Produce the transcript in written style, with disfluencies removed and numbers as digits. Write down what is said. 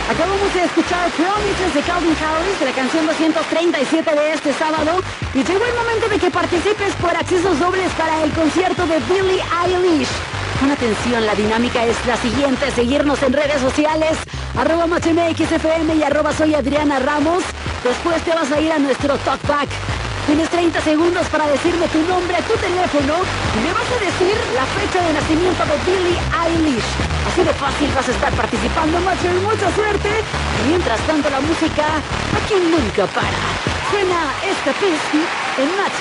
Acabamos de escuchar Promises de Calvin Harris, de la canción 237 de este sábado. Y llegó el momento de que participes por accesos dobles para el concierto de Billie Eilish. Pon atención, la dinámica es la siguiente: seguirnos en redes sociales, @MaxMXFM y @soy Adriana Ramos. Después te vas a ir a nuestro talkback. Tienes 30 segundos para decirme tu nombre, tu teléfono, y me vas a decir la fecha de nacimiento de Billie Eilish. Así de fácil vas a estar participando, macho, y mucha suerte. Y mientras tanto, la música aquí nunca para. Suena esta pista en Max